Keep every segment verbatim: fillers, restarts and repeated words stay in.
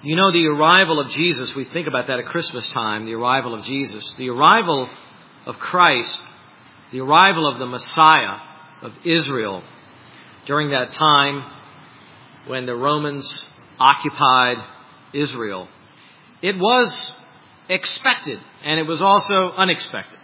You know, the arrival of Jesus, we think about that at Christmas time, the arrival of Jesus. The arrival of Christ, the arrival of the Messiah of Israel during that time when the Romans occupied Israel. It was expected, and it was also unexpected.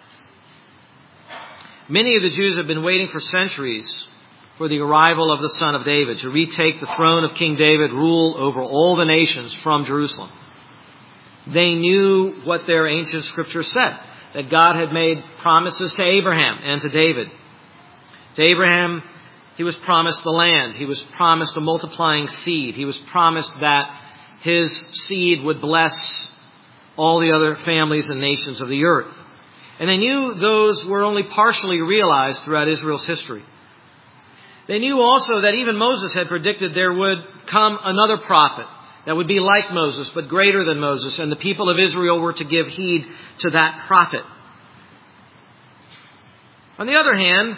Many of the Jews have been waiting for centuries for the arrival of the Son of David to retake the throne of King David, rule over all the nations from Jerusalem. They knew what their ancient scripture said, that God had made promises to Abraham and to David. To Abraham, he was promised the land. He was promised a multiplying seed. He was promised that his seed would bless all the other families and nations of the earth. And they knew those were only partially realized throughout Israel's history. They knew also that even Moses had predicted there would come another prophet that would be like Moses, but greater than Moses, and the people of Israel were to give heed to that prophet. On the other hand,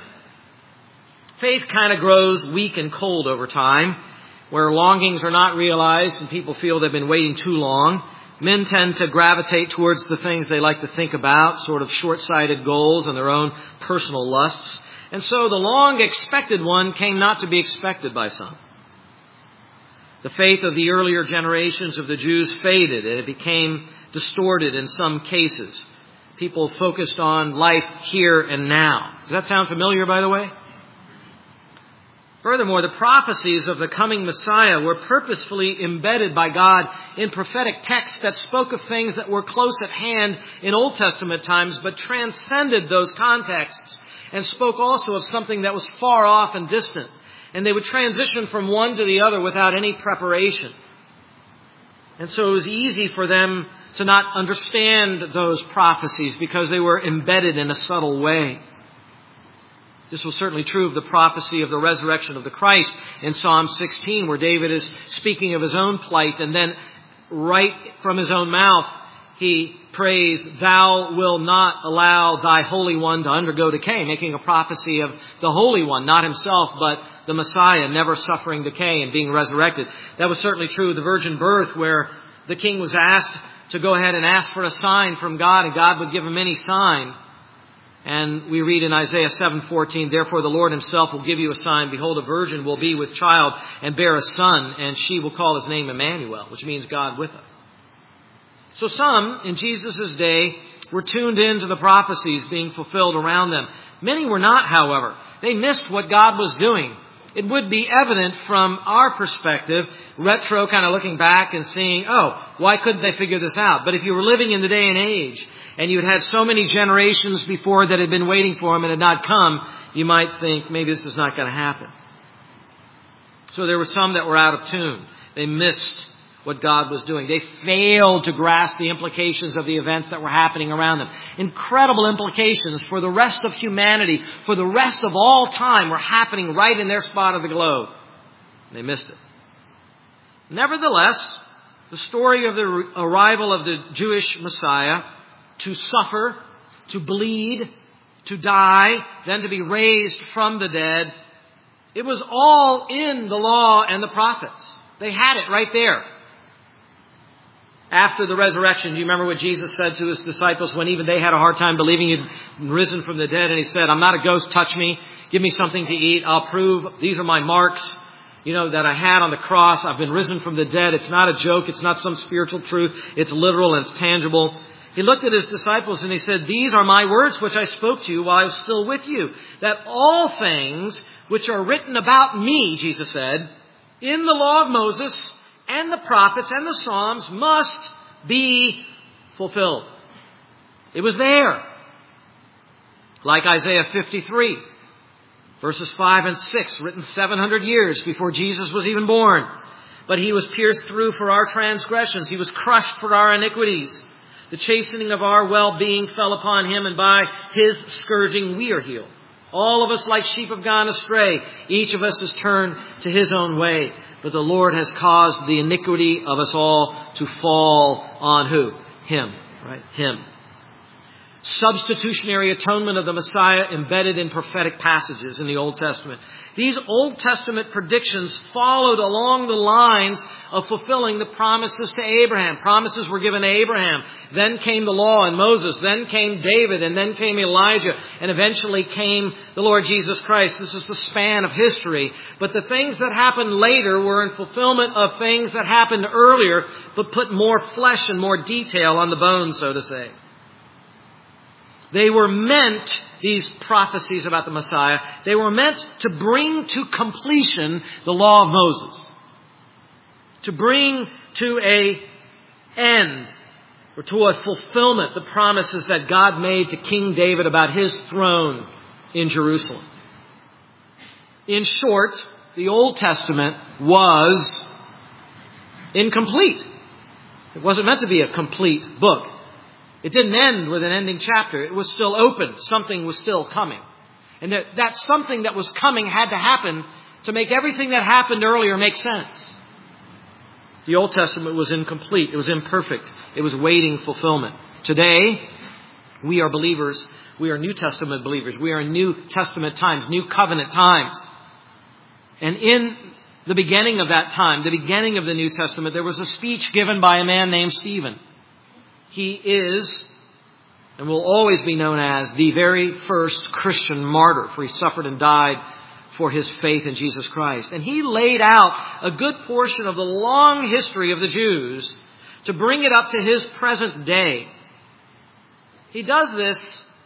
faith kind of grows weak and cold over time, where longings are not realized and people feel they've been waiting too long. Men tend to gravitate towards the things they like to think about, sort of short-sighted goals and their own personal lusts. And so the long-expected one came not to be expected by some. The faith of the earlier generations of the Jews faded, and it became distorted in some cases. People focused on life here and now. Does that sound familiar, by the way? Furthermore, the prophecies of the coming Messiah were purposefully embedded by God in prophetic texts that spoke of things that were close at hand in Old Testament times, but transcended those contexts and spoke also of something that was far off and distant. And they would transition from one to the other without any preparation. And so it was easy for them to not understand those prophecies because they were embedded in a subtle way. This was certainly true of the prophecy of the resurrection of the Christ in Psalm sixteen, where David is speaking of his own plight, and then right from his own mouth, he prays, "Thou wilt not allow thy Holy One to undergo decay," making a prophecy of the Holy One, not himself, but the Messiah, never suffering decay and being resurrected. That was certainly true of the virgin birth, where the king was asked to go ahead and ask for a sign from God, and God would give him any sign. And we read in Isaiah seven fourteen, "Therefore the Lord himself will give you a sign. Behold, a virgin will be with child and bear a son, and she will call his name Emmanuel," which means God with us. So some in Jesus' day were tuned into the prophecies being fulfilled around them. Many were not, however. They missed what God was doing. It would be evident from our perspective, retro kind of looking back and seeing, oh, why couldn't they figure this out? But if you were living in the day and age, and you had had so many generations before that had been waiting for him and had not come, you might think maybe this is not going to happen. So there were some that were out of tune. They missed what God was doing. They failed to grasp the implications of the events that were happening around them. Incredible implications for the rest of humanity, for the rest of all time, were happening right in their spot of the globe. They missed it. Nevertheless, the story of the arrival of the Jewish Messiah, to suffer, to bleed, to die, then to be raised from the dead, it was all in the law and the prophets. They had it right there. After the resurrection, do you remember what Jesus said to his disciples when even they had a hard time believing he'd risen from the dead? And he said, "I'm not a ghost, touch me. Give me something to eat. I'll prove these are my marks, you know, that I had on the cross. I've been risen from the dead. It's not a joke. It's not some spiritual truth. It's literal and it's tangible." He looked at his disciples and he said, "These are my words which I spoke to you while I was still with you, that all things which are written about me," Jesus said, "in the law of Moses and the prophets and the Psalms must be fulfilled." It was there. Like Isaiah fifty-three, verses five and six, written seven hundred years before Jesus was even born. "But he was pierced through for our transgressions. He was crushed for our iniquities. The chastening of our well-being fell upon him, and by his scourging we are healed. All of us like sheep have gone astray. Each of us has turned to his own way. But the Lord has caused the iniquity of us all to fall on who? Him, right? Him." substitutionary atonement of the Messiah embedded in prophetic passages in the Old Testament. These Old Testament predictions followed along the lines of fulfilling the promises to Abraham. Promises were given to Abraham. Then came the law and Moses. Then came David. And then came Elijah. And eventually came the Lord Jesus Christ. This is the span of history. But the things that happened later were in fulfillment of things that happened earlier, but put more flesh and more detail on the bones, so to say. They were meant, these prophecies about the Messiah, they were meant to bring to completion the law of Moses. To bring to a end, or to a fulfillment, the promises that God made to King David about his throne in Jerusalem. In short, the Old Testament was incomplete. It wasn't meant to be a complete book. It didn't end with an ending chapter. It was still open. Something was still coming. And that, that something that was coming had to happen to make everything that happened earlier make sense. The Old Testament was incomplete. It was imperfect. It was waiting fulfillment. Today, we are believers. We are New Testament believers. We are in New Testament times, New Covenant times. And in the beginning of that time, the beginning of the New Testament, there was a speech given by a man named Stephen. He is, and will always be known as, the very first Christian martyr, for he suffered and died for his faith in Jesus Christ. And he laid out a good portion of the long history of the Jews to bring it up to his present day. He does this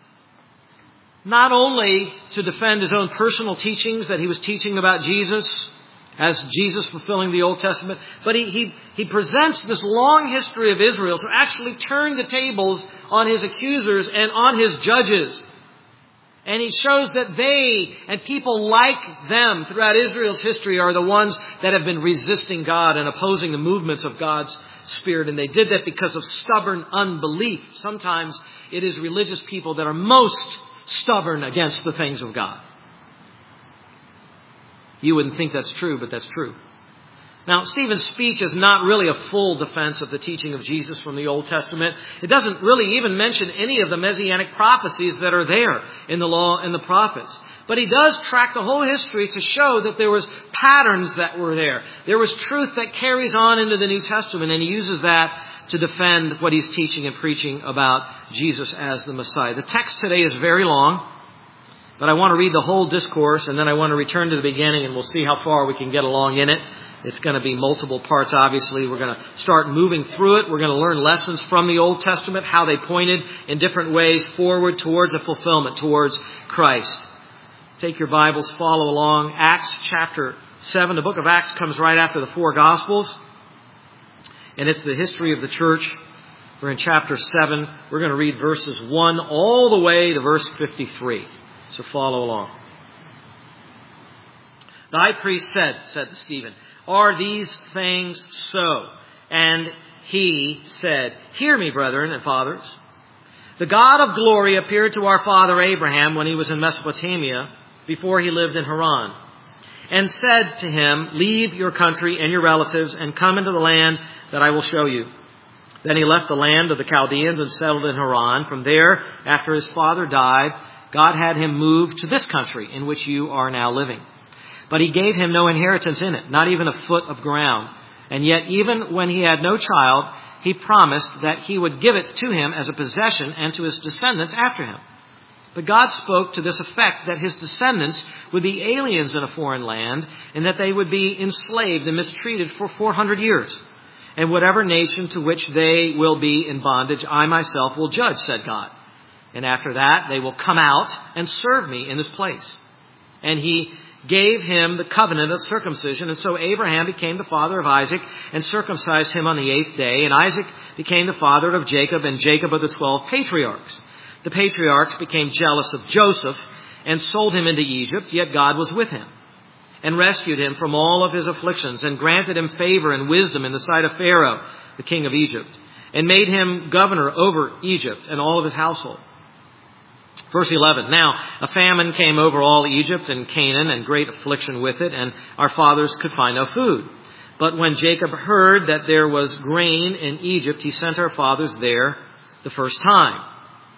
not only to defend his own personal teachings that he was teaching about Jesus, as Jesus fulfilling the Old Testament, but he, he, he presents this long history of Israel to actually turn the tables on his accusers and on his judges. And he shows that they and people like them throughout Israel's history are the ones that have been resisting God and opposing the movements of God's Spirit. And they did that because of stubborn unbelief. Sometimes it is religious people that are most stubborn against the things of God. You wouldn't think that's true, but that's true. Now, Stephen's speech is not really a full defense of the teaching of Jesus from the Old Testament. It doesn't really even mention any of the messianic prophecies that are there in the law and the prophets. But he does track the whole history to show that there was patterns that were there. There was truth that carries on into the New Testament, and he uses that to defend what he's teaching and preaching about Jesus as the Messiah. The text today is very long. But I want to read the whole discourse, and then I want to return to the beginning, and we'll see how far we can get along in it. It's going to be multiple parts, obviously. We're going to start moving through it. We're going to learn lessons from the Old Testament, how they pointed in different ways forward towards a fulfillment, towards Christ. Take your Bibles, follow along. Acts chapter seven. The book of Acts comes right after the four Gospels. And it's the history of the church. We're in chapter seven. We're going to read verses one all the way to verse fifty-three. So follow along. The high priest said, said to Stephen, "Are these things so?" And he said, "Hear me, brethren and fathers. The God of glory appeared to our father Abraham when he was in Mesopotamia, before he lived in Haran, and said to him, 'Leave your country and your relatives and come into the land that I will show you.' Then he left the land of the Chaldeans and settled in Haran. From there, after his father died, God had him move to this country in which you are now living. But he gave him no inheritance in it, not even a foot of ground. And yet, even when he had no child, he promised that he would give it to him as a possession and to his descendants after him. But God spoke to this effect, that his descendants would be aliens in a foreign land, and that they would be enslaved and mistreated for four hundred years. And whatever nation to which they will be in bondage, I myself will judge, said God. And after that, they will come out and serve me in this place." And he gave him the covenant of circumcision. And so Abraham became the father of Isaac and circumcised him on the eighth day. And Isaac became the father of Jacob, and Jacob of the twelve patriarchs. The patriarchs became jealous of Joseph and sold him into Egypt, yet God was with him and rescued him from all of his afflictions and granted him favor and wisdom in the sight of Pharaoh, the king of Egypt, and made him governor over Egypt and all of his household. Verse eleven, "Now a famine came over all Egypt and Canaan, and great affliction with it, and our fathers could find no food. But when Jacob heard that there was grain in Egypt, he sent our fathers there the first time.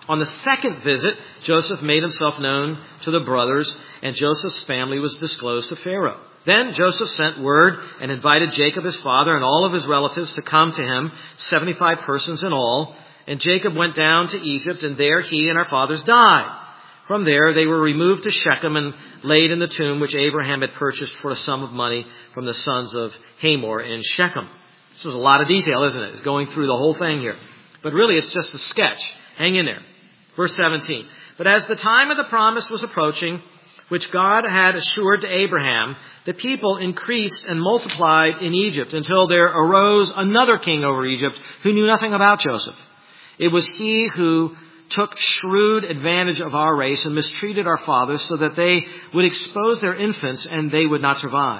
On the second visit, Joseph made himself known to the brothers, and Joseph's family was disclosed to Pharaoh. Then Joseph sent word and invited Jacob his father and all of his relatives to come to him, seventy-five persons in all. And Jacob went down to Egypt, and there he and our fathers died. From there they were removed to Shechem and laid in the tomb which Abraham had purchased for a sum of money from the sons of Hamor in Shechem. This is a lot of detail, isn't it? It's going through the whole thing here. But really it's just a sketch. Hang in there. Verse seventeen. But as the time of the promise was approaching, which God had assured to Abraham, the people increased and multiplied in Egypt until there arose another king over Egypt who knew nothing about Joseph. It was he who took shrewd advantage of our race and mistreated our fathers so that they would expose their infants and they would not survive.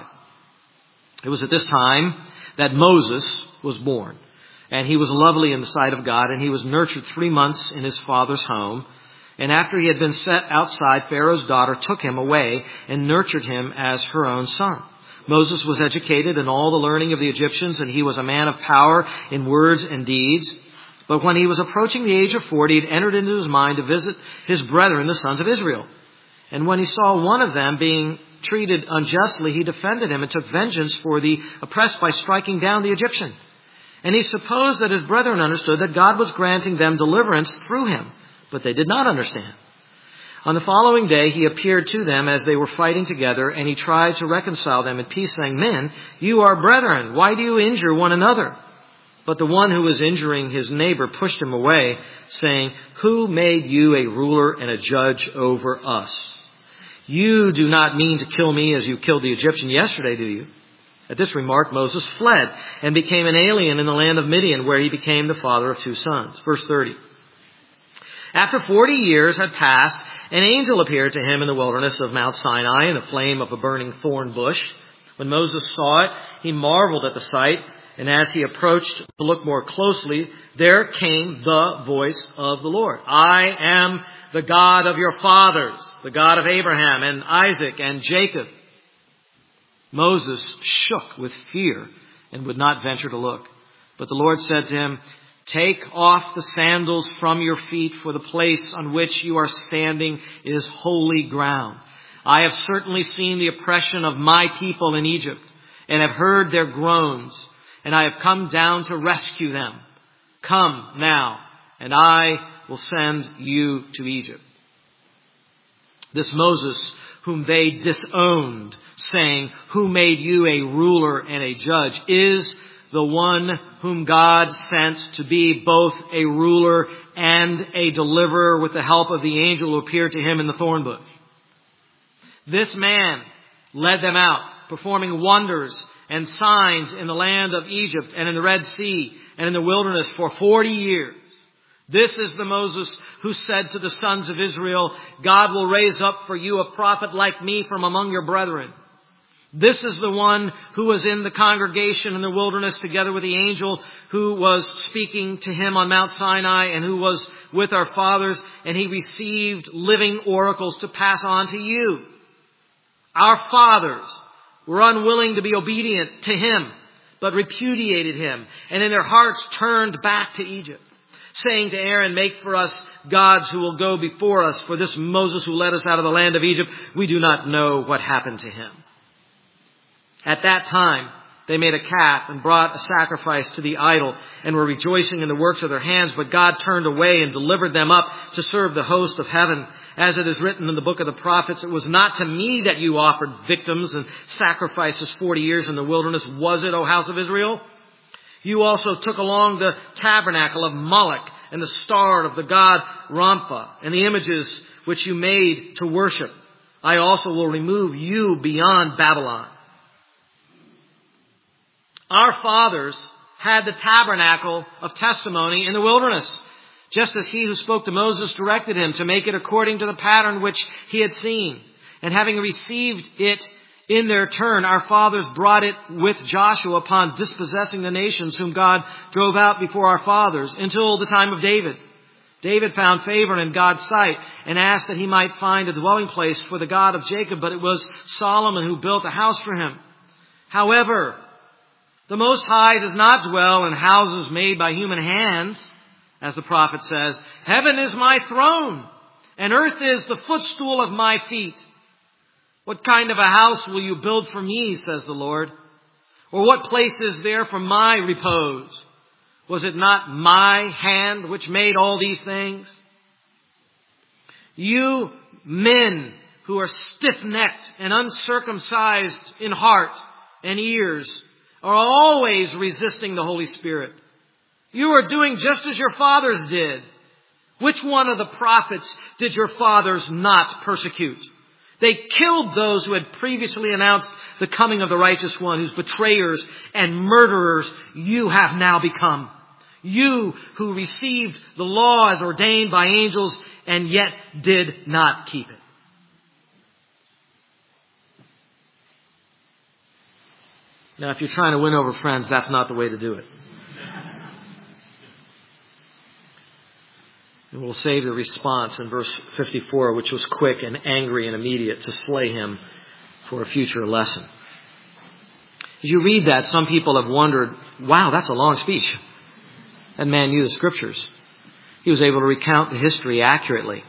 It was at this time that Moses was born. And he was lovely in the sight of God, and he was nurtured three months in his father's home. And after he had been set outside, Pharaoh's daughter took him away and nurtured him as her own son. Moses was educated in all the learning of the Egyptians, and he was a man of power in words and deeds. But when he was approaching the age of forty, it entered into his mind to visit his brethren, the sons of Israel. And when he saw one of them being treated unjustly, he defended him and took vengeance for the oppressed by striking down the Egyptian. And he supposed that his brethren understood that God was granting them deliverance through him, but they did not understand. On the following day, he appeared to them as they were fighting together, and he tried to reconcile them in peace, saying, Men, you are brethren. Why do you injure one another? But the one who was injuring his neighbor pushed him away, saying, Who made you a ruler and a judge over us? You do not mean to kill me as you killed the Egyptian yesterday, do you? At this remark, Moses fled and became an alien in the land of Midian, where he became the father of two sons. Verse thirty. After forty years had passed, an angel appeared to him in the wilderness of Mount Sinai in the flame of a burning thorn bush. When Moses saw it, he marveled at the sight, and as he approached to look more closely, there came the voice of the Lord. I am the God of your fathers, the God of Abraham and Isaac and Jacob. Moses shook with fear and would not venture to look. But the Lord said to him, Take off the sandals from your feet, for the place on which you are standing is holy ground. I have certainly seen the oppression of my people in Egypt, and have heard their groans, and I have come down to rescue them. Come now, and I will send you to Egypt. This Moses, whom they disowned, saying, Who made you a ruler and a judge, is the one whom God sent to be both a ruler and a deliverer with the help of the angel who appeared to him in the thorn bush. This man led them out, performing wonders and signs in the land of Egypt and in the Red Sea and in the wilderness for forty years. This is the Moses who said to the sons of Israel, God will raise up for you a prophet like me from among your brethren. This is the one who was in the congregation in the wilderness together with the angel who was speaking to him on Mount Sinai and who was with our fathers, and he received living oracles to pass on to you. Our fathers were unwilling to be obedient to him, but repudiated him, and in their hearts turned back to Egypt, saying to Aaron, Make for us gods who will go before us, for this Moses who led us out of the land of Egypt, we do not know what happened to him. At that time, they made a calf and brought a sacrifice to the idol and were rejoicing in the works of their hands. But God turned away and delivered them up to serve the host of heaven. As it is written in the book of the prophets, It was not to me that you offered victims and sacrifices forty years in the wilderness, was it, O house of Israel? You also took along the tabernacle of Moloch and the star of the god Rampha and the images which you made to worship. I also will remove you beyond Babylon. Our fathers had the tabernacle of testimony in the wilderness, just as he who spoke to Moses directed him to make it according to the pattern which he had seen. And having received it in their turn, our fathers brought it with Joshua upon dispossessing the nations whom God drove out before our fathers until the time of David. David found favor in God's sight and asked that he might find a dwelling place for the God of Jacob, but it was Solomon who built a house for him. However, the Most High does not dwell in houses made by human hands, As the prophet says, heaven is my throne, and earth is the footstool of my feet. What kind of a house will you build for me, says the Lord? Or what place is there for my repose? Was it not my hand which made all these things? You men who are stiff-necked and uncircumcised in heart and ears are always resisting the Holy Spirit. You are doing just as your fathers did. Which one of the prophets did your fathers not persecute? They killed those who had previously announced the coming of the righteous one, whose betrayers and murderers you have now become. You who received the law as ordained by angels and yet did not keep it. Now, if you're trying to win over friends, that's not the way to do it. And we'll save the response in verse fifty-four, which was quick and angry and immediate, to slay him for a future lesson. As you read that, some people have wondered, wow, that's a long speech. That man knew the Scriptures. He was able to recount the history accurately.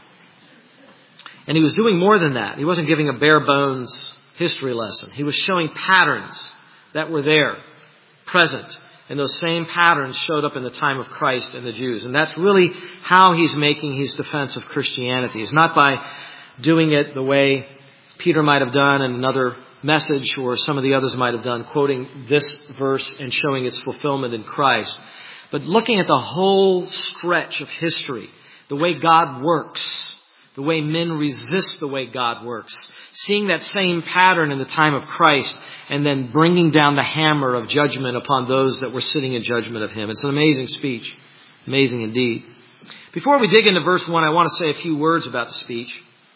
And he was doing more than that. He wasn't giving a bare bones history lesson. He was showing patterns that were there, present. And those same patterns showed up in the time of Christ and the Jews. And that's really how he's making his defense of Christianity. It's not by doing it the way Peter might have done in another message, or some of the others might have done, quoting this verse and showing its fulfillment in Christ. But looking at the whole stretch of history, the way God works, the way men resist the way God works, seeing that same pattern in the time of Christ, and then bringing down the hammer of judgment upon those that were sitting in judgment of him. It's an amazing speech. Amazing indeed. Before we dig into verse one, I want to say a few words about the speech.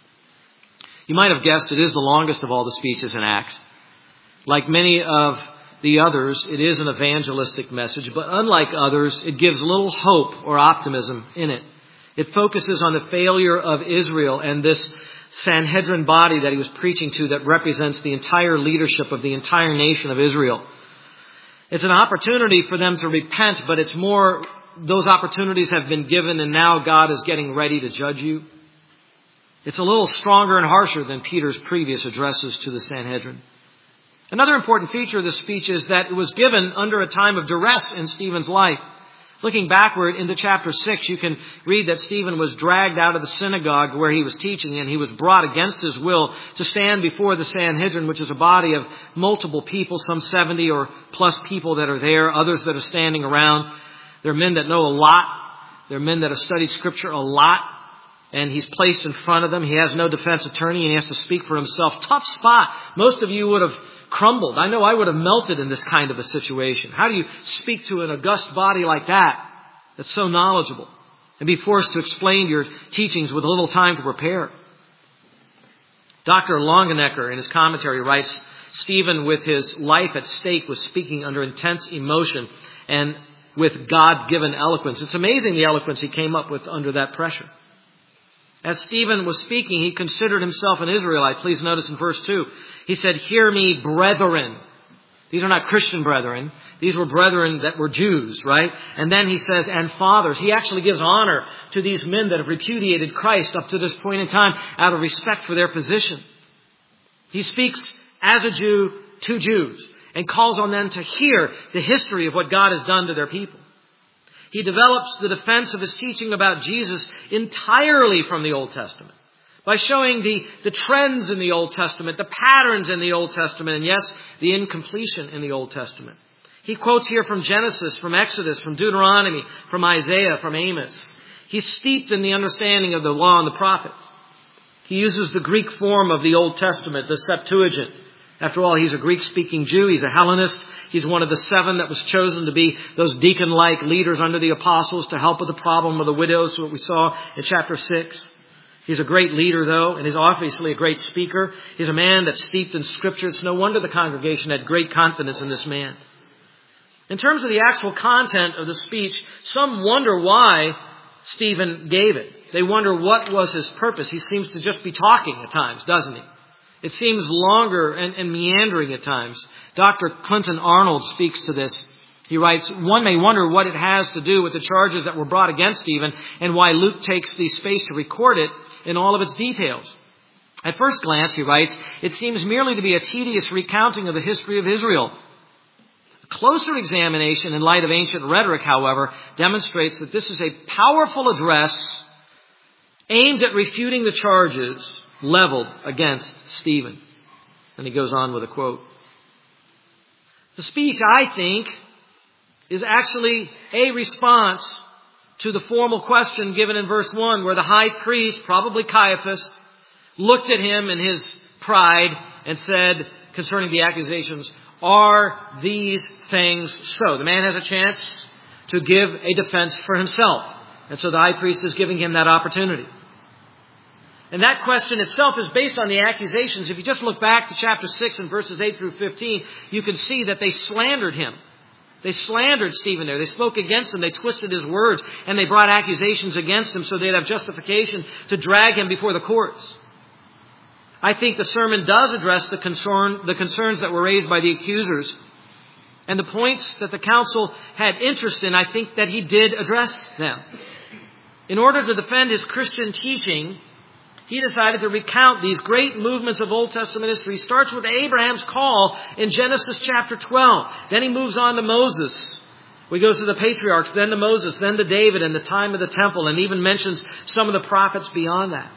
You might have guessed it is the longest of all the speeches in Acts. Like many of the others, it is an evangelistic message, but unlike others, it gives little hope or optimism in it. It focuses on the failure of Israel and this Sanhedrin body that he was preaching to, that represents the entire leadership of the entire nation of Israel. It's an opportunity for them to repent, but it's more, those opportunities have been given and now God is getting ready to judge you. It's a little stronger and harsher than Peter's previous addresses to the Sanhedrin. Another important feature of this speech is that it was given under a time of duress in Stephen's life. Looking backward into chapter six, you can read that Stephen was dragged out of the synagogue where he was teaching, and he was brought against his will to stand before the Sanhedrin, which is a body of multiple people, some seventy or plus people that are there, others that are standing around. They're men that know a lot. They're men that have studied Scripture a lot. And he's placed in front of them. He has no defense attorney, and he has to speak for himself. Tough spot. Most of you would have crumbled. I know I would have melted in this kind of a situation. How do you speak to an august body like that, that's so knowledgeable, and be forced to explain your teachings with little time to prepare? Doctor Longenecker, in his commentary, writes, Stephen, with his life at stake, was speaking under intense emotion and with God-given eloquence. It's amazing the eloquence he came up with under that pressure. As Stephen was speaking, he considered himself an Israelite. Please notice in verse two, he said, "Hear me, brethren." These are not Christian brethren. These were brethren that were Jews, right? And then he says, "and fathers." He actually gives honor to these men that have repudiated Christ up to this point in time out of respect for their position. He speaks as a Jew to Jews and calls on them to hear the history of what God has done to their people. He develops the defense of his teaching about Jesus entirely from the Old Testament by showing the, the trends in the Old Testament, the patterns in the Old Testament, and yes, the incompletion in the Old Testament. He quotes here from Genesis, from Exodus, from Deuteronomy, from Isaiah, from Amos. He's steeped in the understanding of the law and the prophets. He uses the Greek form of the Old Testament, the Septuagint. After all, he's a Greek-speaking Jew. He's a Hellenist. He's one of the seven that was chosen to be those deacon-like leaders under the apostles to help with the problem of the widows, what we saw in chapter six. He's a great leader, though, and he's obviously a great speaker. He's a man that's steeped in Scripture. It's no wonder the congregation had great confidence in this man. In terms of the actual content of the speech, some wonder why Stephen gave it. They wonder what was his purpose. He seems to just be talking at times, doesn't he? It seems longer and, and meandering at times. Doctor Clinton Arnold speaks to this He writes, one may wonder what it has to do with the charges that were brought against Stephen and why Luke takes the space to record it in all of its details. At first glance, he writes, it seems merely to be a tedious recounting of the history of Israel. A closer examination in light of ancient rhetoric, however, demonstrates that this is a powerful address aimed at refuting the charges leveled against Stephen. And he goes on with a quote. The speech, I think, is actually a response to the formal question given in verse one, where the high priest, probably Caiaphas, looked at him in his pride and said concerning the accusations, are these things so? The man has a chance to give a defense for himself. And so the high priest is giving him that opportunity. And that question itself is based on the accusations. If you just look back to chapter six and verses eight through fifteen, you can see that they slandered him. They slandered Stephen there. They spoke against him. They twisted his words. And they brought accusations against him so they'd have justification to drag him before the courts. I think the sermon does address the concern, the concerns that were raised by the accusers. And the points that the council had interest in, I think that he did address them. In order to defend his Christian teaching, he decided to recount these great movements of Old Testament history. He starts with Abraham's call in Genesis chapter twelve. Then he moves on to Moses. He goes to the patriarchs, then to Moses, then to David and the time of the temple, and even mentions some of the prophets beyond that.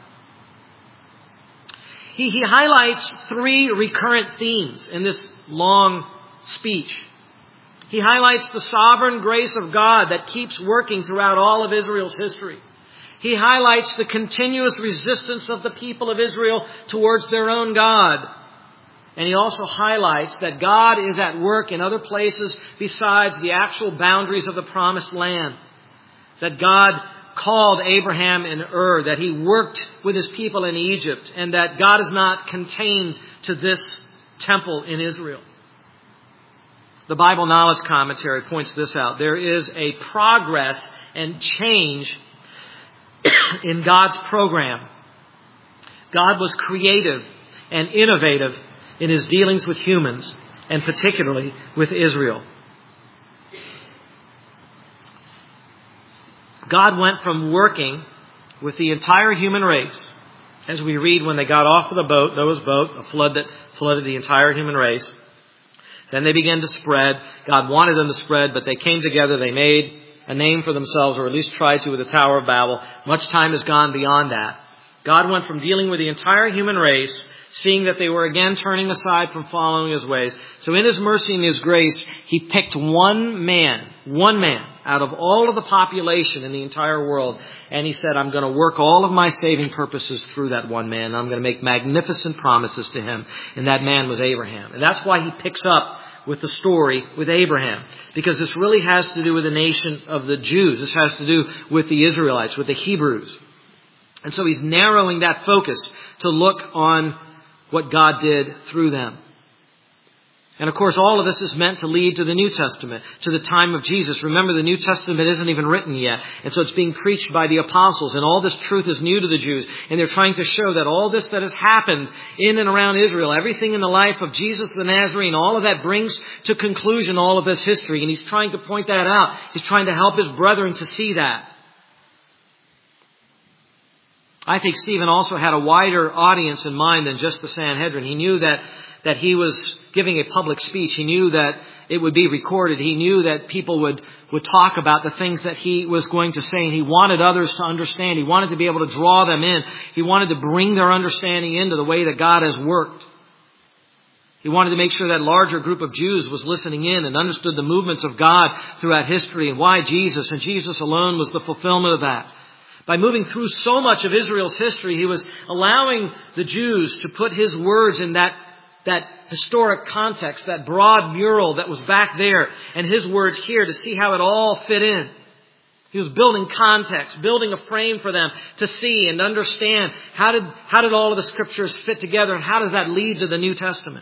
He, he highlights three recurrent themes in this long speech. He highlights the sovereign grace of God that keeps working throughout all of Israel's history. He highlights the continuous resistance of the people of Israel towards their own God. And he also highlights that God is at work in other places besides the actual boundaries of the promised land. That God called Abraham in Ur, that he worked with his people in Egypt, and that God is not contained to this temple in Israel. The Bible Knowledge Commentary points this out. There is a progress and change in God's program. God was creative and innovative in his dealings with humans, and particularly with Israel. God went from working with the entire human race, as we read when they got off of the boat, Noah's boat, a flood that flooded the entire human race. Then they began to spread. God wanted them to spread, but they came together, they made a name for themselves, or at least tried to, with the Tower of Babel. Much time has gone beyond that. God went from dealing with the entire human race, seeing that they were again turning aside from following his ways. So in his mercy and his grace, he picked one man, one man, out of all of the population in the entire world. And he said, I'm going to work all of my saving purposes through that one man. I'm going to make magnificent promises to him. And that man was Abraham. And that's why he picks up with the story with Abraham. Because this really has to do with the nation of the Jews. This has to do with the Israelites, with the Hebrews. And so he's narrowing that focus to look on what God did through them. And of course, all of this is meant to lead to the New Testament, to the time of Jesus. Remember, the New Testament isn't even written yet. And so it's being preached by the apostles. And all this truth is new to the Jews. And they're trying to show that all this that has happened in and around Israel, everything in the life of Jesus the Nazarene, all of that brings to conclusion all of this history. And he's trying to point that out. He's trying to help his brethren to see that. I think Stephen also had a wider audience in mind than just the Sanhedrin. He knew that that he was giving a public speech. He knew that it would be recorded. He knew that people would, would talk about the things that he was going to say. And he wanted others to understand. He wanted to be able to draw them in. He wanted to bring their understanding into the way that God has worked. He wanted to make sure that larger group of Jews was listening in and understood the movements of God throughout history and why Jesus and Jesus alone was the fulfillment of that. By moving through so much of Israel's history, he was allowing the Jews to put his words in that that historic context, that broad mural that was back there, and his words here to see how it all fit in. He was building context, building a frame for them to see and understand how did, how did all of the scriptures fit together, and how does that lead to the New Testament.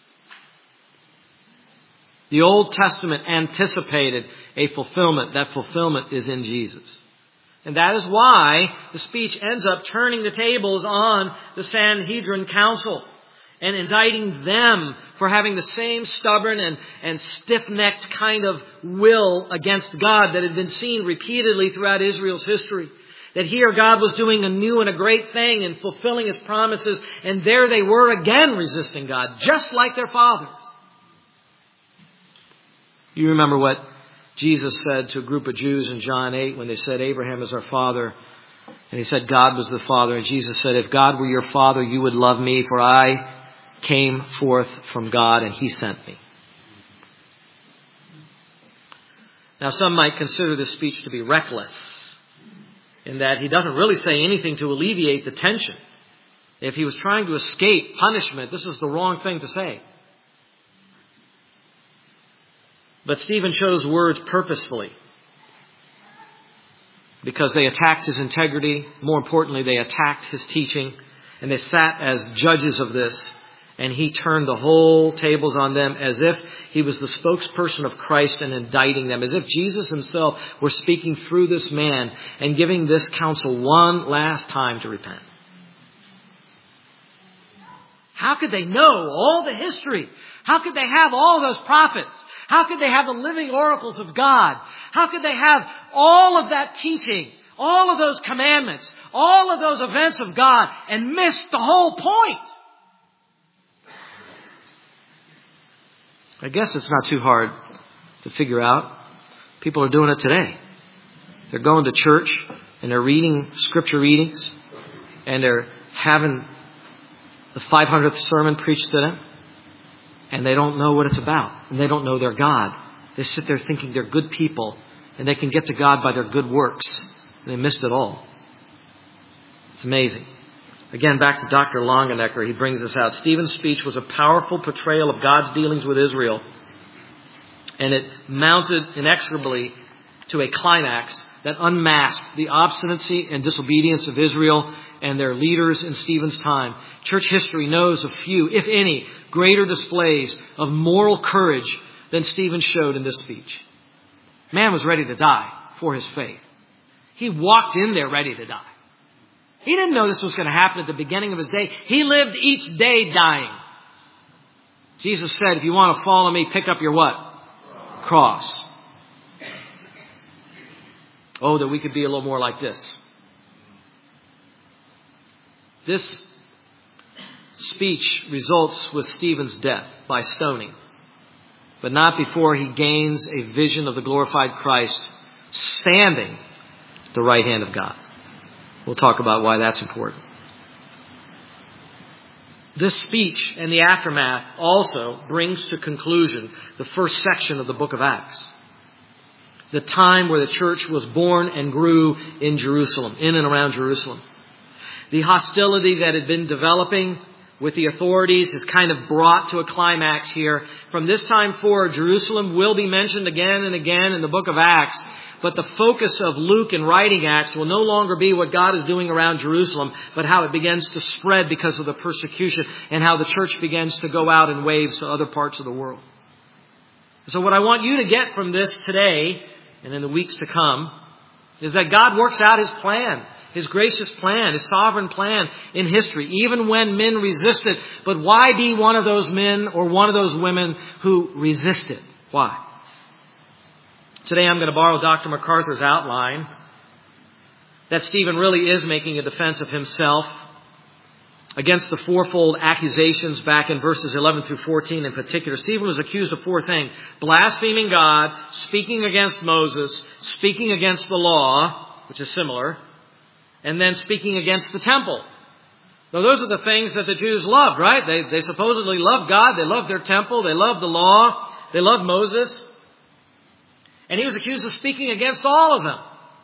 The Old Testament anticipated a fulfillment. That fulfillment is in Jesus. And that is why the speech ends up turning the tables on the Sanhedrin Council. and indicting them for having the same stubborn and, and stiff-necked kind of will against God that had been seen repeatedly throughout Israel's history. That here God was doing a new and a great thing and fulfilling His promises, and there they were again resisting God, just like their fathers. You remember what Jesus said to a group of Jews in John eight when they said, Abraham is our father. And He said God was the Father. And Jesus said, if God were your Father, you would love me, for I came forth from God and He sent me. Now some might consider this speech to be reckless, in that He doesn't really say anything to alleviate the tension. If He was trying to escape punishment, this is the wrong thing to say. But Stephen chose words purposefully, because they attacked his integrity. More importantly, they attacked his teaching. And they sat as judges of this. And he turned the whole tables on them as if he was the spokesperson of Christ and indicting them. As if Jesus Himself were speaking through this man and giving this counsel one last time to repent. How could they know all the history? How could they have all those prophets? How could they have the living oracles of God? How could they have all of that teaching, all of those commandments, all of those events of God, and miss the whole point? I guess it's not too hard to figure out. People are doing it today. They're going to church and they're reading scripture readings and they're having the five hundredth sermon preached to them, and they don't know what it's about, and they don't know their God. They sit there thinking they're good people and they can get to God by their good works. And they missed it all. It's amazing. Again, back to Doctor Longenecker, he brings this out. Stephen's speech was a powerful portrayal of God's dealings with Israel. And it mounted inexorably to a climax that unmasked the obstinacy and disobedience of Israel and their leaders in Stephen's time. Church history knows of few, if any, greater displays of moral courage than Stephen showed in this speech. Man was ready to die for his faith. He walked in there ready to die. He didn't know this was going to happen at the beginning of his day. He lived each day dying. Jesus said, if you want to follow me, pick up your what? Cross. Oh, that we could be a little more like this. This speech results with Stephen's death by stoning, but not before he gains a vision of the glorified Christ standing at the right hand of God. We'll talk about why that's important. This speech and the aftermath also brings to conclusion the first section of the book of Acts. The time where the church was born and grew in Jerusalem, in and around Jerusalem. The hostility that had been developing with the authorities is kind of brought to a climax here. From this time forward, Jerusalem will be mentioned again and again in the book of Acts. But the focus of Luke in writing Acts will no longer be what God is doing around Jerusalem, but how it begins to spread because of the persecution and how the church begins to go out in waves to other parts of the world. So what I want you to get from this today and in the weeks to come is that God works out His plan, His gracious plan, His sovereign plan in history, even when men resisted. But why be one of those men or one of those women who resisted? Why? Today I'm going to borrow Doctor MacArthur's outline that Stephen really is making a defense of himself against the fourfold accusations back in verses eleven through fourteen in particular. Stephen was accused of four things: blaspheming God, speaking against Moses, speaking against the law, which is similar, and then speaking against the temple. Now those are the things that the Jews loved, right? They, they supposedly loved God, they loved their temple, they loved the law, they loved Moses. And he was accused of speaking against all of them.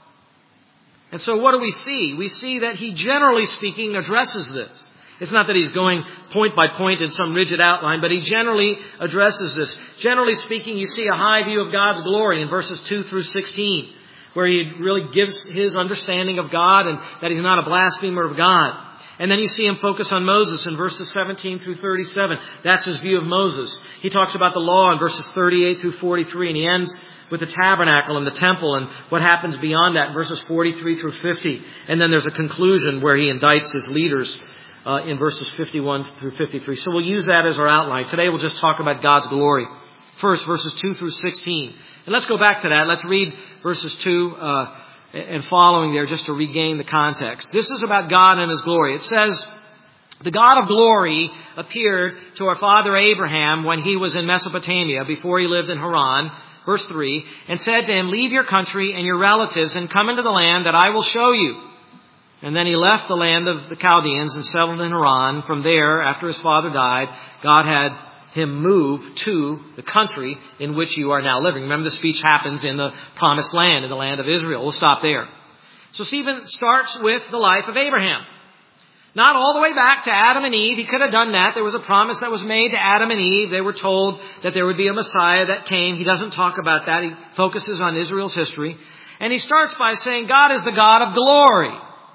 And so what do we see? We see that he, generally speaking, addresses this. It's not that he's going point by point in some rigid outline, but he generally addresses this. Generally speaking, you see a high view of God's glory in verses two through sixteen, where he really gives his understanding of God and that he's not a blasphemer of God. And then you see him focus on Moses in verses seventeen through thirty-seven. That's his view of Moses. He talks about the law in verses thirty-eight through forty-three, and he ends with the tabernacle and the temple and what happens beyond that in verses forty-three through fifty. And then there's a conclusion where he indicts his leaders uh, in verses fifty-one through fifty-three. So we'll use that as our outline. Today we'll just talk about God's glory. First, verses two through sixteen. And let's go back to that. Let's read verses two uh, and following there just to regain the context. This is about God and His glory. It says, "The God of glory appeared to our father Abraham when he was in Mesopotamia, before he lived in Haran," verse three, "and said to him, 'Leave your country and your relatives and come into the land that I will show you.' And then he left the land of the Chaldeans and settled in Haran. From there, after his father died, God had him move to the country in which you are now living." Remember, the speech happens in the promised land, in the land of Israel. We'll stop there. So Stephen starts with the life of Abraham. Not all the way back to Adam and Eve. He could have done that. There was a promise that was made to Adam and Eve. They were told that there would be a Messiah that came. He doesn't talk about that. He focuses on Israel's history. And he starts by saying God is the God of glory.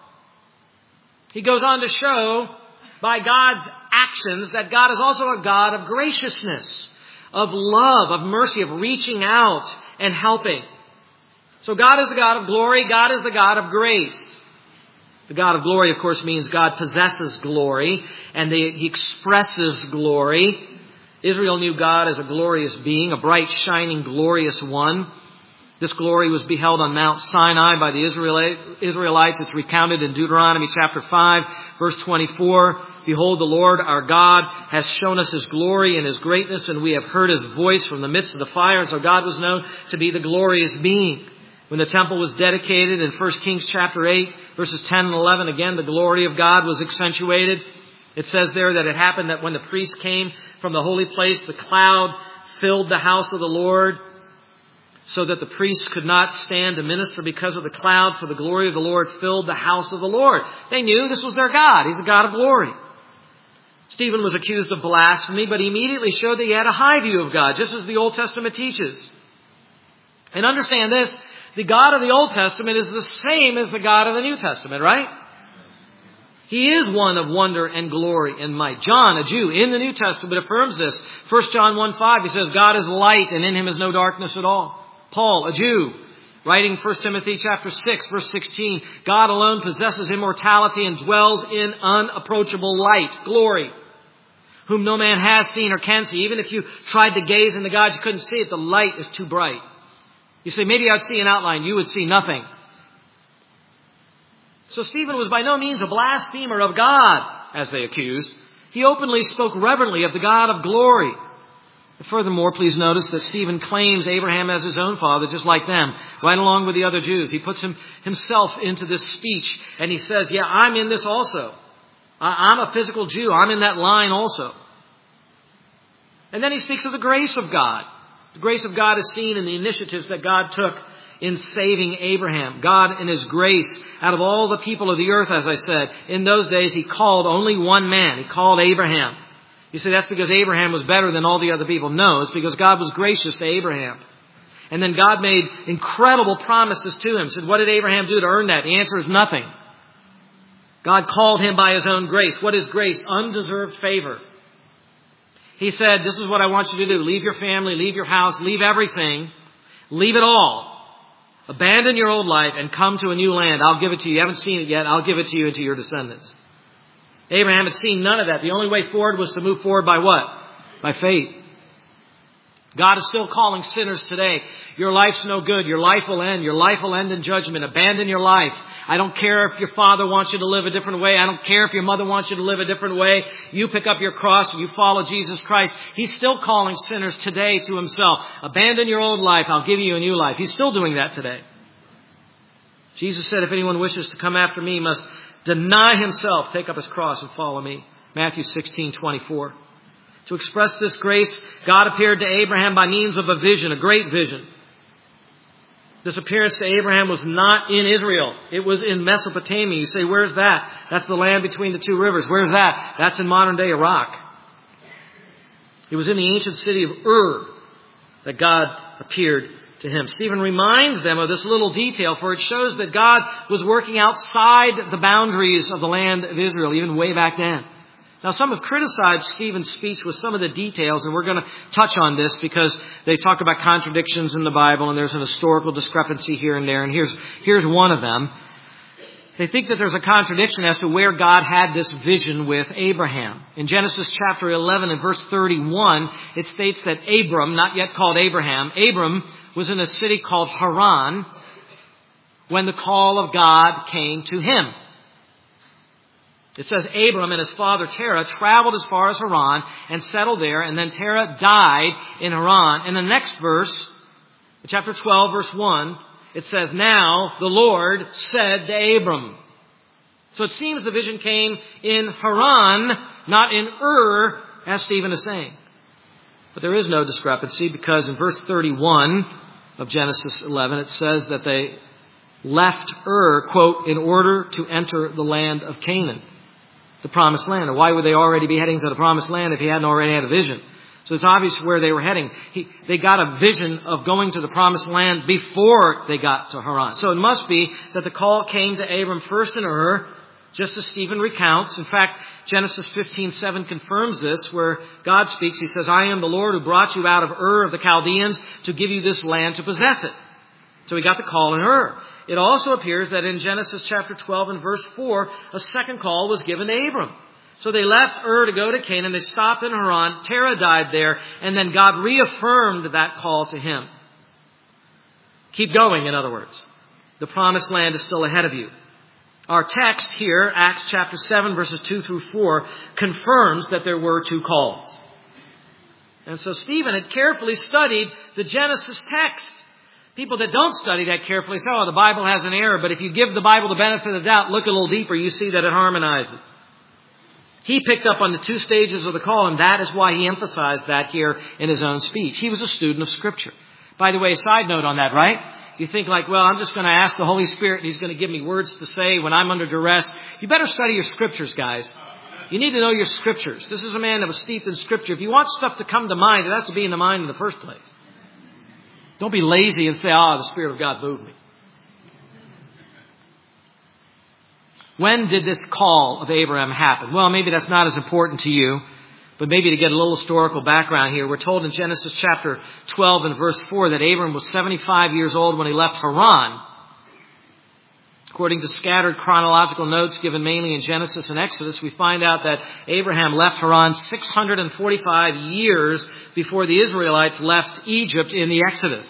He goes on to show by God's actions that God is also a God of graciousness, of love, of mercy, of reaching out and helping. So God is the God of glory. God is the God of grace. The God of glory, of course, means God possesses glory and He expresses glory. Israel knew God as a glorious being, a bright, shining, glorious one. This glory was beheld on Mount Sinai by the Israelites. It's recounted in Deuteronomy chapter five, verse twenty-four. "Behold, the Lord our God has shown us His glory and His greatness, and we have heard His voice from the midst of the fire." And so God was known to be the glorious being. When the temple was dedicated in First Kings chapter eight, verses ten and eleven, again, the glory of God was accentuated. It says there that it happened that when the priest came from the holy place, the cloud filled the house of the Lord, so that the priest could not stand to minister because of the cloud, for the glory of the Lord filled the house of the Lord. They knew this was their God. He's the God of glory. Stephen was accused of blasphemy, but he immediately showed that he had a high view of God, just as the Old Testament teaches. And understand this, the God of the Old Testament is the same as the God of the New Testament, right? He is one of wonder and glory and might. John, a Jew, in the New Testament affirms this. First John one five, he says, "God is light and in Him is no darkness at all." Paul, a Jew, writing First Timothy chapter six, verse sixteen, "God alone possesses immortality and dwells in unapproachable light," glory, "whom no man has seen or can see." Even if you tried to gaze into God, you couldn't see it. The light is too bright. You say, maybe I'd see an outline. You would see nothing. So Stephen was by no means a blasphemer of God, as they accused. He openly spoke reverently of the God of glory. Furthermore, please notice that Stephen claims Abraham as his own father, just like them, right along with the other Jews. He puts him, himself into this speech, and he says, yeah, I'm in this also. I, I'm a physical Jew. I'm in that line also. And then he speaks of the grace of God. The grace of God is seen in the initiatives that God took in saving Abraham. God, in His grace, out of all the people of the earth, as I said, in those days He called only one man. He called Abraham. You say that's because Abraham was better than all the other people. No, it's because God was gracious to Abraham. And then God made incredible promises to him. Said, what did Abraham do to earn that? The answer is nothing. God called him by His own grace. What is grace? Undeserved favor. He said, this is what I want you to do. Leave your family, leave your house, leave everything. Leave it all. Abandon your old life and come to a new land. I'll give it to you. You haven't seen it yet. I'll give it to you and to your descendants. Abraham had seen none of that. The only way forward was to move forward by what? By faith. God is still calling sinners today. Your life's no good. Your life will end. Your life will end in judgment. Abandon your life. I don't care if your father wants you to live a different way. I don't care if your mother wants you to live a different way. You pick up your cross and you follow Jesus Christ. He's still calling sinners today to Himself. Abandon your old life. I'll give you a new life. He's still doing that today. Jesus said, if anyone wishes to come after me, he must deny himself, take up his cross and follow me. Matthew sixteen twenty-four. To express this grace, God appeared to Abraham by means of a vision, a great vision. This appearance to Abraham was not in Israel. It was in Mesopotamia. You say, where's that? That's the land between the two rivers. Where's that? That's in modern day Iraq. It was in the ancient city of Ur that God appeared to him. Stephen reminds them of this little detail, for it shows that God was working outside the boundaries of the land of Israel, even way back then. Now, some have criticized Stephen's speech with some of the details, and we're going to touch on this because they talk about contradictions in the Bible, and there's an historical discrepancy here and there. And here's, here's one of them. They think that there's a contradiction as to where God had this vision with Abraham. In Genesis chapter eleven and verse thirty-one, it states that Abram, not yet called Abraham, Abram was in a city called Haran when the call of God came to him. It says Abram and his father Terah traveled as far as Haran and settled there, and then Terah died in Haran. In the next verse, chapter twelve, verse one, it says, now the Lord said to Abram. So it seems the vision came in Haran, not in Ur, as Stephen is saying. But there is no discrepancy, because in verse thirty-one of Genesis eleven, it says that they left Ur, quote, in order to enter the land of Canaan, the promised land. And why would they already be heading to the promised land if he hadn't already had a vision? So it's obvious where they were heading. He, they got a vision of going to the promised land before they got to Haran. So it must be that the call came to Abram first in Ur, just as Stephen recounts. In fact, Genesis fifteen seven confirms this, where God speaks. He says, I am the Lord who brought you out of Ur of the Chaldeans to give you this land to possess it. So he got the call in Ur. It also appears that in Genesis chapter twelve and verse four, a second call was given to Abram. So they left Ur to go to Canaan. They stopped in Haran. Terah died there. And then God reaffirmed that call to him. Keep going, in other words. The promised land is still ahead of you. Our text here, Acts chapter seven, verses two through four, confirms that there were two calls. And so Stephen had carefully studied the Genesis text. People that don't study that carefully say, oh, the Bible has an error. But if you give the Bible the benefit of the doubt, look a little deeper, you see that it harmonizes. He picked up on the two stages of the call, and that is why he emphasized that here in his own speech. He was a student of Scripture. By the way, a side note on that, right? You think like, well, I'm just going to ask the Holy Spirit and He's going to give me words to say when I'm under duress. You better study your Scriptures, guys. You need to know your Scriptures. This is a man that was steeped in Scripture. If you want stuff to come to mind, it has to be in the mind in the first place. Don't be lazy and say, oh, the Spirit of God moved me. When did this call of Abraham happen? Well, maybe that's not as important to you, but maybe to get a little historical background here. We're told in Genesis chapter twelve and verse four that Abram was seventy-five years old when he left Haran. According to scattered chronological notes given mainly in Genesis and Exodus, we find out that Abraham left Haran six hundred forty-five years before the Israelites left Egypt in the Exodus.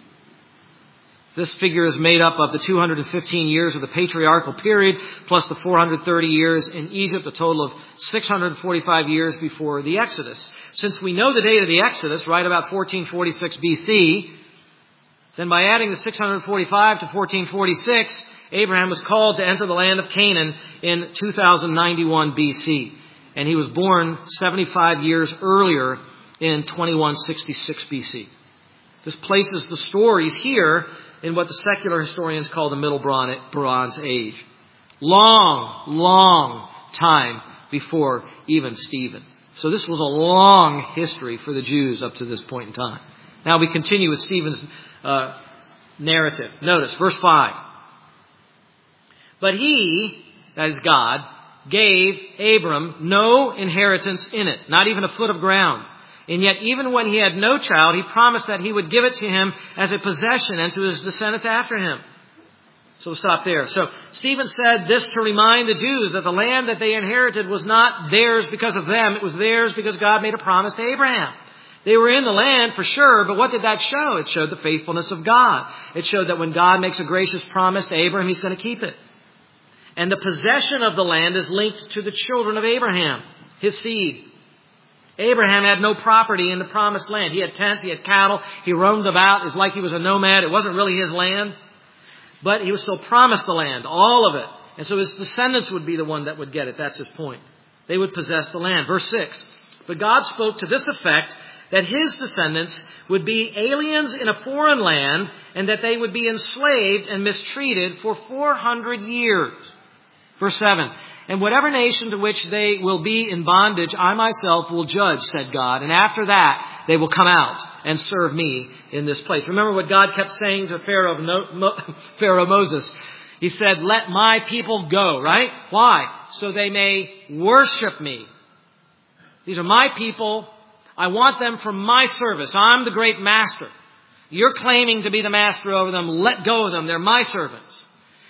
This figure is made up of the two hundred fifteen years of the patriarchal period plus the four hundred thirty years in Egypt, a total of six hundred forty-five years before the Exodus. Since we know the date of the Exodus, right about fourteen forty-six B C, then by adding the six hundred forty-five to fourteen forty-six, Abraham was called to enter the land of Canaan in two thousand ninety-one B C. And he was born seventy-five years earlier in twenty-one sixty-six B C. This places the stories here in what the secular historians call the Middle Bronze Age. Long, long time before even Stephen. So this was a long history for the Jews up to this point in time. Now we continue with Stephen's uh, narrative. Notice verse five. But he, that is God, gave Abram no inheritance in it, not even a foot of ground. And yet, even when he had no child, he promised that he would give it to him as a possession and to his descendants after him. So we'll stop there. So Stephen said this to remind the Jews that the land that they inherited was not theirs because of them. It was theirs because God made a promise to Abraham. They were in the land for sure, but what did that show? It showed the faithfulness of God. It showed that when God makes a gracious promise to Abraham, He's going to keep it. And the possession of the land is linked to the children of Abraham, his seed. Abraham had no property in the promised land. He had tents, he had cattle, he roamed about. It was like he was a nomad. It wasn't really his land. But he was still promised the land, all of it. And so his descendants would be the one that would get it. That's his point. They would possess the land. Verse six. But God spoke to this effect, that his descendants would be aliens in a foreign land and that they would be enslaved and mistreated for four hundred years. Verse seven. And whatever nation to which they will be in bondage, I myself will judge, said God. And after that, they will come out and serve me in this place. Remember what God kept saying to Pharaoh, Mo, Pharaoh Moses. He said, let my people go, right? Why? So they may worship me. These are my people. I want them for my service. I'm the great master. You're claiming to be the master over them. Let go of them. They're my servants.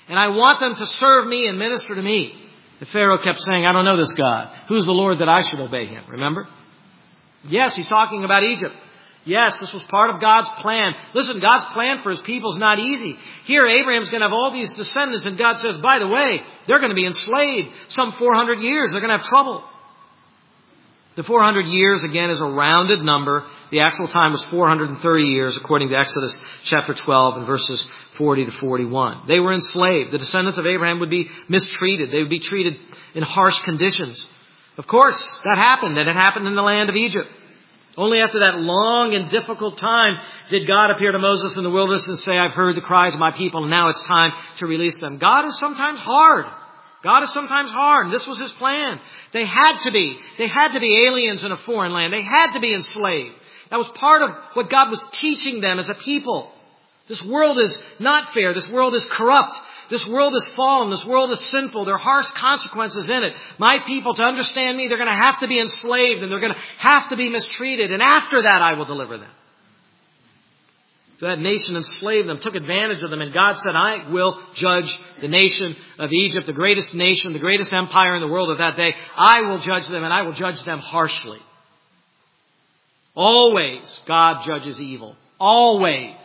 And I want them to serve me and minister to me. The Pharaoh kept saying, I don't know this God. Who's the Lord that I should obey him? Remember? Yes, he's talking about Egypt. Yes, this was part of God's plan. Listen, God's plan for his people is not easy. Here, Abraham's going to have all these descendants, and God says, by the way, they're going to be enslaved some four hundred years. They're going to have trouble. The four hundred years, again, is a rounded number. The actual time was four hundred thirty years, according to Exodus chapter twelve and verses forty to forty-one. They were enslaved. The descendants of Abraham would be mistreated. They would be treated in harsh conditions. Of course, that happened, and it happened in the land of Egypt. Only after that long and difficult time did God appear to Moses in the wilderness and say, I've heard the cries of my people, and now it's time to release them. God is sometimes hard. God is sometimes hard. And this was his plan. They had to be. They had to be aliens in a foreign land. They had to be enslaved. That was part of what God was teaching them as a people. This world is not fair. This world is corrupt. This world is fallen. This world is sinful. There are harsh consequences in it. My people, to understand me, they're going to have to be enslaved and they're going to have to be mistreated. And after that, I will deliver them. So that nation enslaved them, took advantage of them. And God said, I will judge the nation of Egypt, the greatest nation, the greatest empire in the world of that day. I will judge them, and I will judge them harshly. Always, God judges evil. Always.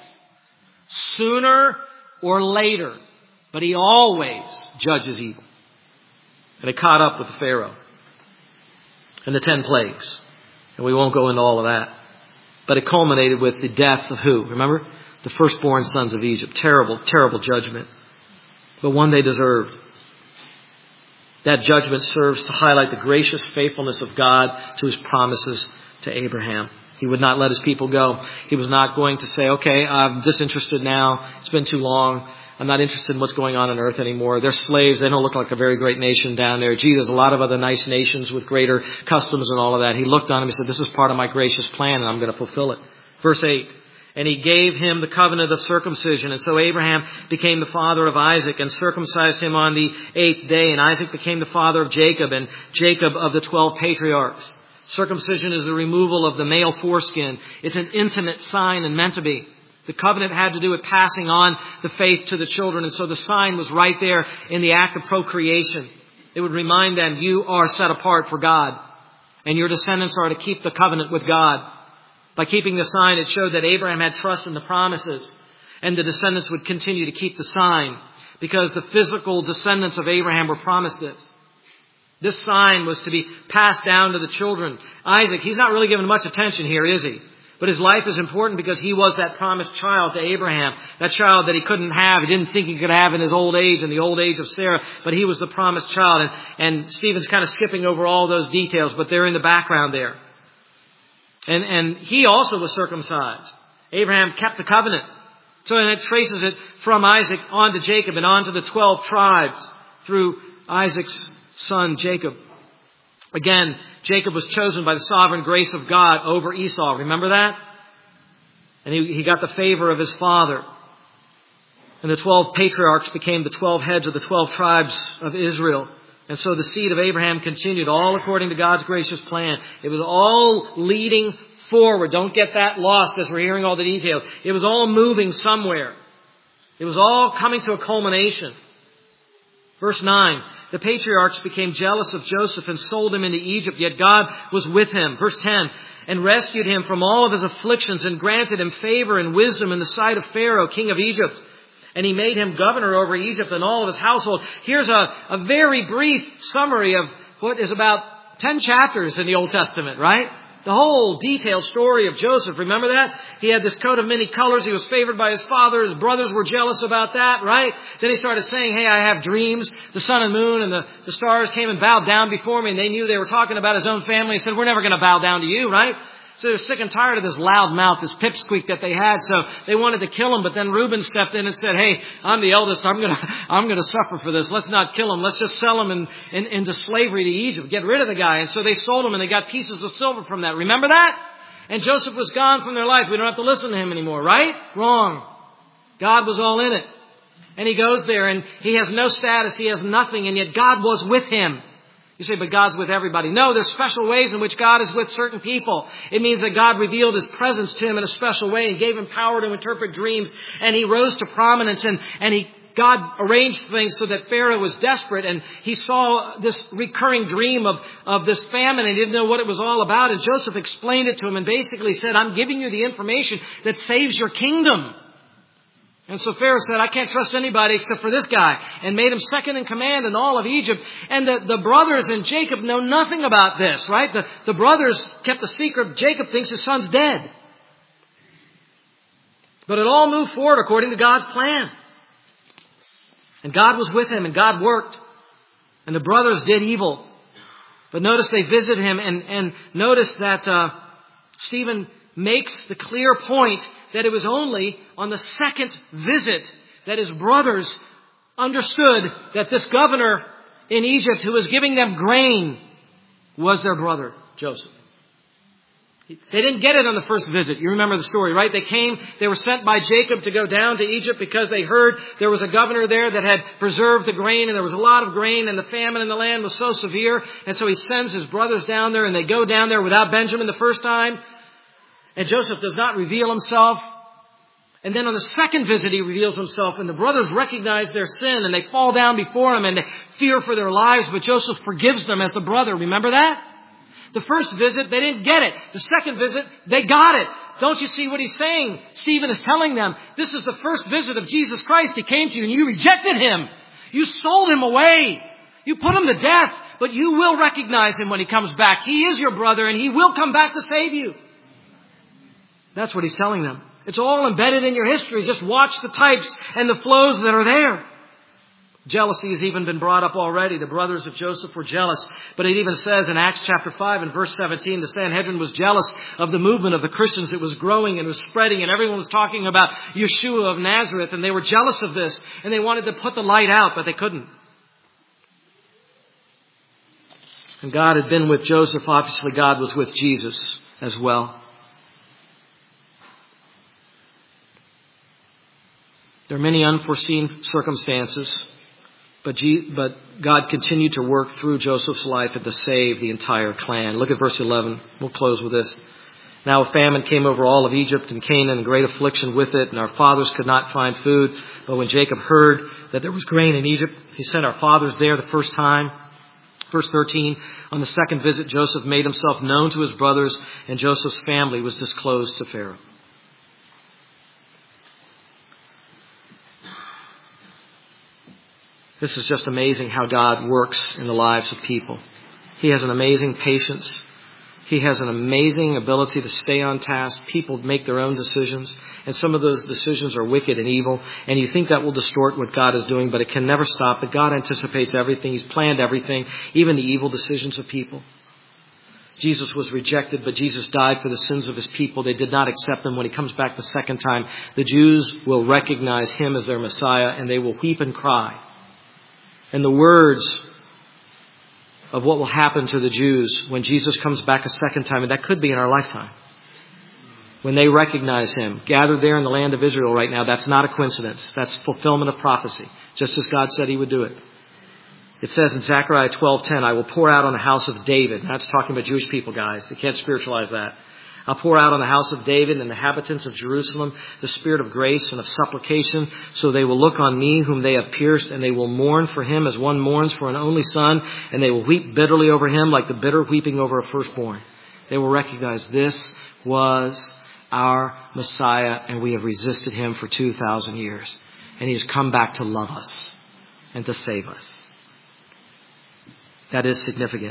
Sooner or later. But he always judges evil. And it caught up with the Pharaoh and the ten plagues. And we won't go into all of that. But it culminated with the death of who? Remember? The firstborn sons of Egypt. Terrible, terrible judgment. But one they deserved. That judgment serves to highlight the gracious faithfulness of God to his promises to Abraham. He would not let his people go. He was not going to say, okay, I'm disinterested now. It's been too long. I'm not interested in what's going on on earth anymore. They're slaves. They don't look like a very great nation down there. Gee, there's a lot of other nice nations with greater customs and all of that. He looked on him and said, this is part of my gracious plan, and I'm going to fulfill it. Verse eight, and he gave him the covenant of circumcision. And so Abraham became the father of Isaac and circumcised him on the eighth day. And Isaac became the father of Jacob, and Jacob of the twelve patriarchs. Circumcision is the removal of the male foreskin. It's an intimate sign and meant to be. The covenant had to do with passing on the faith to the children. And so the sign was right there in the act of procreation. It would remind them, you are set apart for God. And your descendants are to keep the covenant with God. By keeping the sign, it showed that Abraham had trust in the promises. And the descendants would continue to keep the sign. Because the physical descendants of Abraham were promised this. This sign was to be passed down to the children. Isaac, he's not really given much attention here, is he? But his life is important because he was that promised child to Abraham. That child that he couldn't have. He didn't think he could have in his old age and the old age of Sarah. But he was the promised child. And, and Stephen's kind of skipping over all those details, but they're in the background there. And, and he also was circumcised. Abraham kept the covenant. So and it traces it from Isaac on to Jacob and on to the twelve tribes through Isaac's son Jacob. Again, Jacob was chosen by the sovereign grace of God over Esau. Remember that? And he, he got the favor of his father. And the twelve patriarchs became the twelve heads of the twelve tribes of Israel. And so the seed of Abraham continued all according to God's gracious plan. It was all leading forward. Don't get that lost as we're hearing all the details. It was all moving somewhere. It was all coming to a culmination. Verse nine, the patriarchs became jealous of Joseph and sold him into Egypt, yet God was with him. Verse ten, and rescued him from all of his afflictions and granted him favor and wisdom in the sight of Pharaoh, king of Egypt. And he made him governor over Egypt and all of his household. Here's a, a very brief summary of what is about ten chapters in the Old Testament, right? The whole detailed story of Joseph. Remember that? He had this coat of many colors. He was favored by his father. His brothers were jealous about that, right? Then he started saying, hey, I have dreams. The sun and moon and the, the stars came and bowed down before me. And they knew they were talking about his own family. He said, we're never going to bow down to you, right? So they were sick and tired of this loud mouth, this pipsqueak that they had. So they wanted to kill him. But then Reuben stepped in and said, hey, I'm the eldest. I'm going to, I'm going to suffer for this. Let's not kill him. Let's just sell him in, in, into slavery to Egypt. Get rid of the guy. And so they sold him and they got pieces of silver from that. Remember that? And Joseph was gone from their life. We don't have to listen to him anymore, right? Wrong. God was all in it. And he goes there and he has no status. He has nothing. And yet God was with him. You say, but God's with everybody. No, there's special ways in which God is with certain people. It means that God revealed his presence to him in a special way and gave him power to interpret dreams. And he rose to prominence and, and he God arranged things so that Pharaoh was desperate, and he saw this recurring dream of, of this famine, and he didn't know what it was all about. And Joseph explained it to him and basically said, I'm giving you the information that saves your kingdom. And so Pharaoh said, I can't trust anybody except for this guy, and made him second in command in all of Egypt. And the, the brothers and Jacob know nothing about this, right? The, the brothers kept the secret. Jacob thinks his son's dead. But it all moved forward according to God's plan. And God was with him, and God worked. And the brothers did evil. But notice they visit him, and, and notice that uh, Stephen makes the clear point that it was only on the second visit that his brothers understood that this governor in Egypt who was giving them grain was their brother, Joseph. They didn't get it on the first visit. You remember the story, right? They came, they were sent by Jacob to go down to Egypt because they heard there was a governor there that had preserved the grain, and there was a lot of grain, and the famine in the land was so severe. And so he sends his brothers down there, and they go down there without Benjamin the first time. And Joseph does not reveal himself. And then on the second visit, he reveals himself, and the brothers recognize their sin, and they fall down before him, and they fear for their lives. But Joseph forgives them as the brother. Remember that? The first visit, they didn't get it. The second visit, they got it. Don't you see what he's saying? Stephen is telling them, this is the first visit of Jesus Christ. He came to you, and you rejected him. You sold him away. You put him to death, but you will recognize him when he comes back. He is your brother, and he will come back to save you. That's what he's telling them. It's all embedded in your history. Just watch the types and the flows that are there. Jealousy has even been brought up already. The brothers of Joseph were jealous. But it even says in Acts chapter five and verse seventeen, the Sanhedrin was jealous of the movement of the Christians. It was growing and was spreading, and everyone was talking about Yeshua of Nazareth, and they were jealous of this, and they wanted to put the light out, but they couldn't. And God had been with Joseph. Obviously, God was with Jesus as well. There are many unforeseen circumstances, but, G- but God continued to work through Joseph's life and to save the entire clan. Look at verse eleven. We'll close with this. Now a famine came over all of Egypt and Canaan, and great affliction with it, and our fathers could not find food. But when Jacob heard that there was grain in Egypt, he sent our fathers there the first time. Verse thirteen, on the second visit, Joseph made himself known to his brothers, and Joseph's family was disclosed to Pharaoh. This is just amazing how God works in the lives of people. He has an amazing patience. He has an amazing ability to stay on task. People make their own decisions, and some of those decisions are wicked and evil, and you think that will distort what God is doing, but it can never stop. But God anticipates everything. He's planned everything, even the evil decisions of people. Jesus was rejected, but Jesus died for the sins of his people. They did not accept him. When he comes back the second time, the Jews will recognize him as their Messiah, and they will weep and cry. And the words of what will happen to the Jews when Jesus comes back a second time, and that could be in our lifetime, when they recognize him, gathered there in the land of Israel right now, that's not a coincidence. That's fulfillment of prophecy, just as God said he would do it. It says in Zechariah twelve ten, I will pour out on the house of David. That's talking about Jewish people, guys. You can't spiritualize that. I'll pour out on the house of David and the inhabitants of Jerusalem the spirit of grace and of supplication, so they will look on me whom they have pierced, and they will mourn for him as one mourns for an only son, and they will weep bitterly over him like the bitter weeping over a firstborn. They will recognize this was our Messiah, and we have resisted him for two thousand years. And he has come back to love us and to save us. That is significant.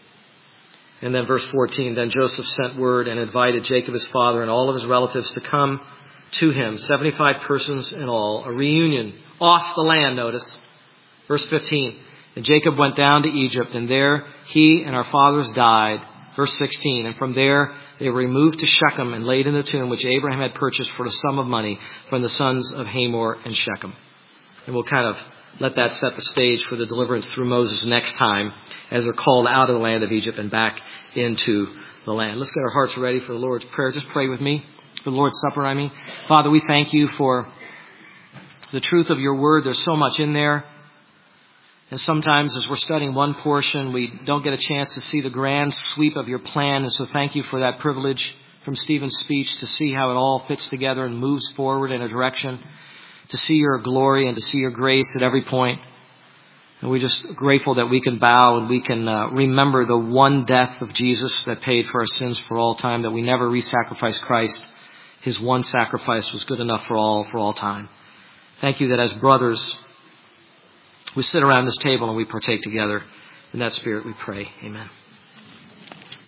And then verse fourteen, then Joseph sent word and invited Jacob his father and all of his relatives to come to him, seventy-five persons in all, a reunion off the land, notice. Verse fifteen, and Jacob went down to Egypt, and there he and our fathers died. Verse sixteen, and from there they were removed to Shechem and laid in the tomb which Abraham had purchased for a sum of money from the sons of Hamor and Shechem. And we'll kind of let that set the stage for the deliverance through Moses next time, as they're called out of the land of Egypt and back into the land. Let's get our hearts ready for the Lord's Prayer. Just pray with me. For the Lord's Supper, I mean. Father, we thank you for the truth of your word. There's so much in there. And sometimes as we're studying one portion, we don't get a chance to see the grand sweep of your plan. And so thank you for that privilege from Stephen's speech to see how it all fits together and moves forward in a direction. to see your glory and to see your grace at every point. And we're just grateful that we can bow and we can uh, remember the one death of Jesus that paid for our sins for all time, that we never re-sacrificed Christ. His one sacrifice was good enough for all, for all time. Thank you that as brothers, we sit around this table and we partake together. In that spirit we pray. Amen.